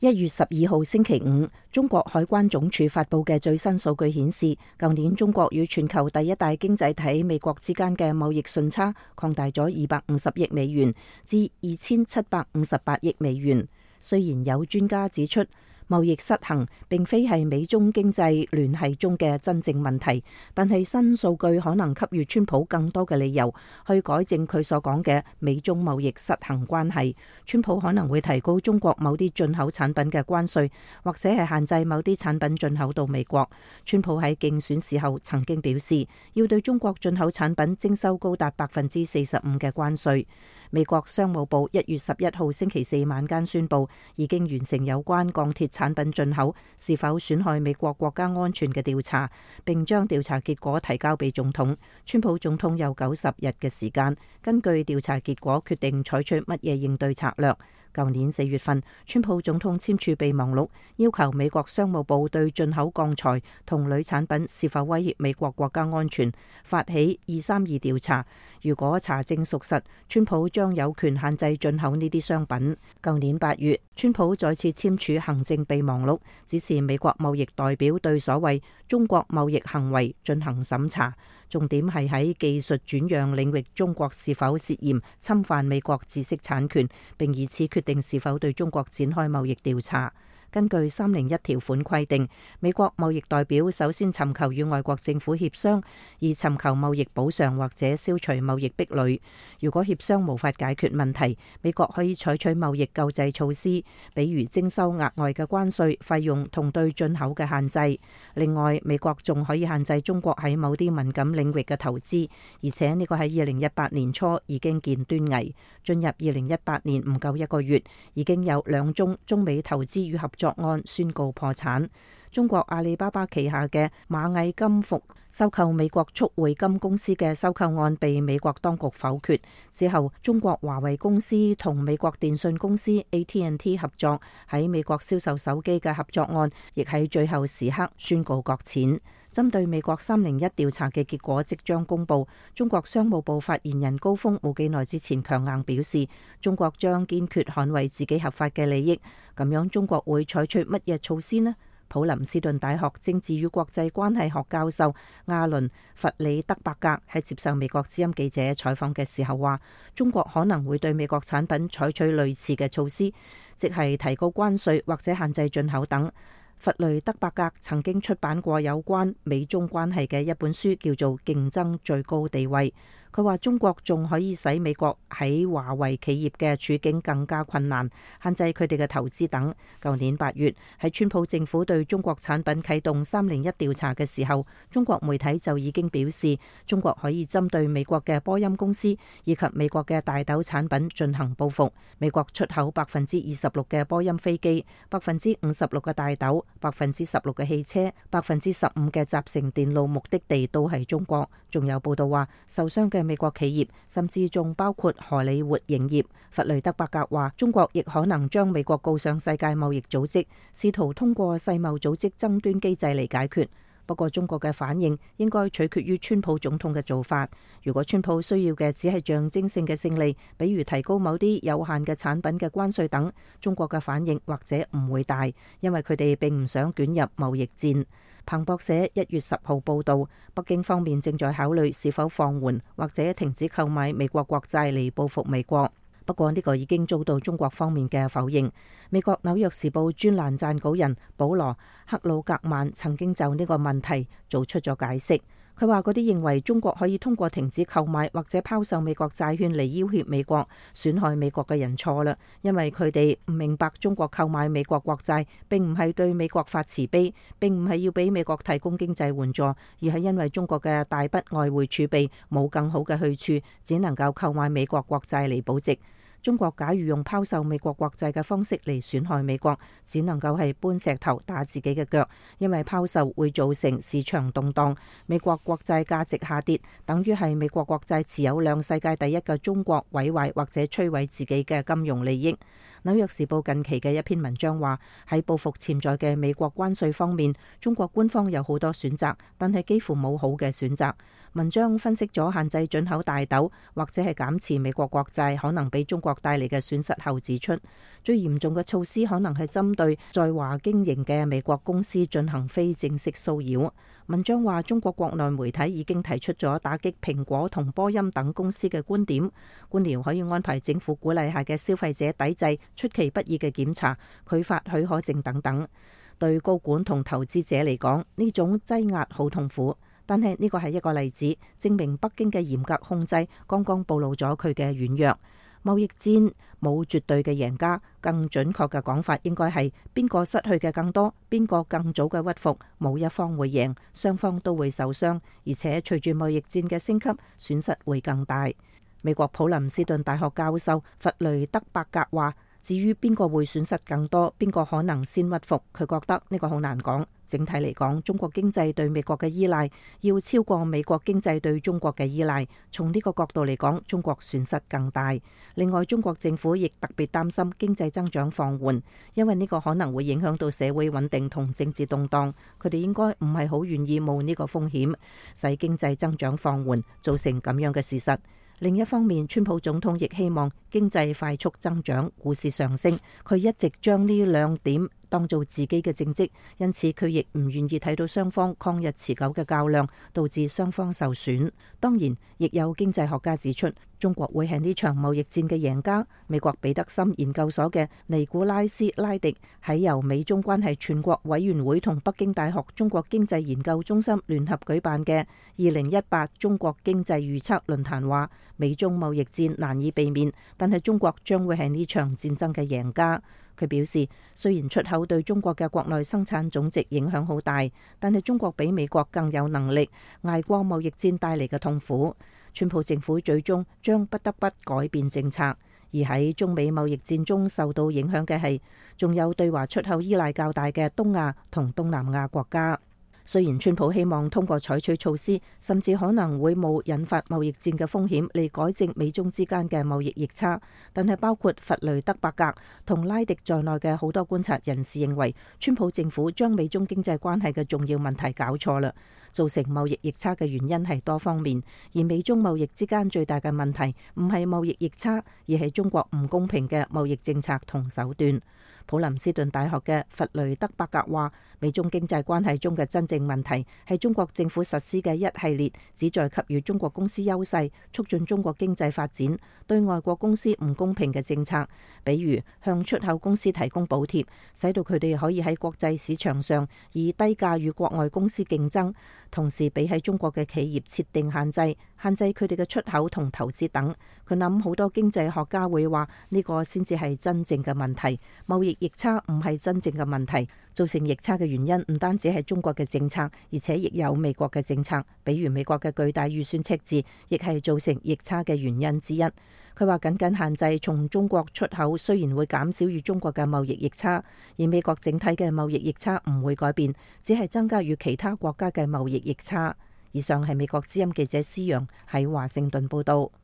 1月12號星期五，中國海關總署發佈嘅最新數據顯示，舊年中國與全球第一大經濟體美國之間嘅貿易順差擴大咗250億美元至2758億美元。雖然有專家指出，貿易失衡並非係美中經濟聯繫中嘅真正問題，但係新數據可能給予川普更多嘅理由去改正佢所講嘅美中貿易失衡關係。川普可能會提高中國某啲進口產品嘅關稅，或者係限制某啲產品進口到美國。川普喺競選時候曾經表示，要對中國進口產品徵收高達45%嘅關稅。美國商務部1月11號星期四晚間宣布，已經完成有關鋼鐵產品進口是否損害美國國家安全嘅調查，並將調查結果提交俾總統。川普總統有90日嘅時間，根據調查結果決定採取乜嘢應對策略。舊年4月份，川普總統簽署備忘錄，要求美國商務部對進口鋼材同鋁產品是否威脅美國國家安全發起232調查。如果查證屬實，川普將有權限制進口呢啲商品。舊年8月，川普再次簽署行政備忘錄，指示美國貿易代表對所謂中國貿易行為進行審查，重點係喺技術轉讓領域中國是否涉嫌侵犯美國知識產權，並以此決定是否對中國展開貿易調查。根據301條款規定，美國貿易代表首先尋求與外國政府協商，以尋求貿易補償或者消除貿易壁壘。如果協商無法解決問題，美國可以採取貿易救濟措施，比如徵收額外嘅關稅費用同對進口嘅限制。另外，美國仲可以限制中國喺某啲敏感領域嘅投資，而且呢個喺2018年初已經見端倪。進入2018年唔夠一個月，已經有2宗中美投資與合作案宣告破產。中國阿里巴巴旗下嘅螞蟻金服收購美國速匯金公司嘅收購案被美國當局否決之後，中國華為公司同美國電信公司 AT&T 合作喺美國銷售手機嘅合作案，亦喺最後時刻宣告擱淺。針對美國301調查嘅結果即將公布，中國商務部發言人高峰冇幾耐之前強硬表示，中國將堅決捍衛自己合法嘅利益。咁樣中國會採取乜嘢措施呢？普林斯頓大學政治與國際關係學教授亞倫·弗里德伯格喺接受美國之音記者採訪嘅時候話，中國可能會對美國產品採取類似嘅措施，即係提高關稅或者限制進口等。弗雷德伯格曾經出版過有關美中關係嘅一本書，叫做《競爭最高地位》。佢話中國仲可以使美國喺華為企業嘅處境更加困難，限制佢哋嘅投資等。舊年8月喺川普政府對中國產品啟動301調查嘅時候，中國媒體就已經表示，中國可以針對美國嘅波音公司以及美國嘅大豆產品進行報復。美國出口26%嘅波音飛機，56%嘅大豆，16%嘅汽車，15%嘅集成電路目的地都係中國。仲有報道話，受傷嘅美國企業甚至仲包括荷里活影業。弗雷德伯格話，中國亦可能將美國告上世界貿易組織，試圖通過世貿組織爭端機制嚟解決。不過中國嘅反應應該取決於川普總統嘅做法。如果川普需要嘅只係象徵性嘅勝利，比如提高某啲有限嘅產品嘅關稅等，中國嘅反應或者唔會大，因為佢哋並唔想捲入貿易戰。彭博社1月10號報道，北京方面正在考慮是否放緩或者停止購買美國國債嚟報復美國。不過呢個已經遭到中國方面嘅否認。美國紐約時報專欄撰稿人保羅克魯格曼曾經就呢個問題做出咗解釋。佢話嗰啲認為中國可以通過停止購買或者拋售美國債券嚟要挾美國、損害美國嘅人錯啦，因為佢哋唔明白中國購買美國國債並唔係對美國發慈悲，並唔係要俾美國提供經濟援助，而係因為中國嘅大筆外匯儲備冇更好嘅去處，只能夠購買美國國債嚟保值。中國假如用拋售美國國債嘅方式嚟損害美國，只能夠係搬石頭打自己嘅腳，因為拋售會造成市場動盪，美國國債價值下跌，等於係美國國債持有量世界第一嘅中國毀壞或者摧毀自己嘅金融利益。紐約時報近期嘅一篇文章話，喺報復潛在嘅美國關稅方面，中國官方有好多選擇，但係幾乎冇好嘅選擇。 文章分析咗限制進口大豆或者係減持美國國債可能俾中國帶嚟嘅損失後指出，最嚴重嘅措施可能係針對在華經營嘅美國公司進行非正式騷擾。文章話，中國國內媒體已經提出咗打擊蘋果同波音等公司嘅觀點，官僚可以安排政府鼓勵下嘅消費者抵制出其不意嘅檢查、拒發許可證等等。對高管同投資者嚟講，呢種擠壓好痛苦，但係呢個係一個例子，證明北京嘅嚴格控制剛剛暴露咗佢嘅軟弱。貿易戰冇絕對嘅贏家，更準確嘅講法應該係邊個失去嘅更多，邊個更早嘅屈服，冇一方會贏，雙方都會受傷，而且隨住貿易戰嘅升級，損失會更大。美國普林斯頓大學教授弗雷德伯格話，至於邊個會損失更多，邊個可能先屈服，佢覺得呢個好難講。整體嚟講，中國經濟對美國嘅依賴要超過美國經濟對中國嘅依賴。從呢個角度嚟講，中國損失更大。另外，中國政府亦特別擔心經濟增長放緩，因為呢個可能會影響到社會穩定同政治動盪。佢哋應該唔係好願意冒呢個風險，使經濟增長放緩，造成咁樣嘅事實。另一方面，川普總統亦希望經濟快速增長、股市上升。佢一直將呢兩點當做自己嘅政績，因此佢亦唔願意睇到雙方抗日持久嘅較量導致雙方受損。當然，亦有經濟學家指出，中國會係呢場貿易戰嘅贏家。美國彼得森研究所嘅尼古拉斯拉迪喺由美中關係全國委員會同北京大學中國經濟研究中心聯合舉辦嘅2018中國經濟預測論壇話，美中貿易戰難以避免，但係中國將會係呢場戰爭嘅贏家。佢表示，雖然出口對中國嘅國內生產總值影響好大，但係中國比美國更有能力捱過貿易戰帶嚟嘅痛苦。川普政府最終將不得不改變政策，而喺中美貿易戰中受到影響嘅係，仲有對華出口依賴較大嘅東亞同東南亞國家。雖然川普希望通過採取措施，甚至可能會冒引發貿易戰嘅風險嚟改正美中之間嘅貿易逆差，但係包括弗雷德伯格同拉迪在內嘅好多觀察人士認為，川普政府將美中經濟關係嘅重要問題搞錯啦。造成貿易逆差嘅原因係多方面，而美中貿易之間最大嘅問題唔係貿易逆差，而係中國唔公平嘅貿易政策同手段。普林斯頓大學嘅弗雷德伯格話，美中經濟關係中嘅真正問題係中國政府實施嘅一系列旨在給予中國公司優勢、促進中國經濟發展、對外國公司唔公平嘅政策，比如向出口公司提供補貼，使到佢哋可以喺國際市場上以低價與國外公司競爭，同時俾喺中國嘅企業設定限制佢哋嘅出口同投資等。佢諗好多經濟學家會話呢個先至係真正嘅問題，貿易逆差唔係真正嘅問題。造成逆差嘅原因唔單止係中國嘅政策，而且亦有美國嘅政策，比如美國嘅巨大預算赤字，亦係造成逆差嘅原因之一。佢話僅僅限制從中國出口雖然會減少與中國嘅貿易逆差，而美國整體嘅貿易逆差唔會改變，只係增加與其他國家嘅貿易逆差。以上係美國之音記者施陽喺華盛頓報道。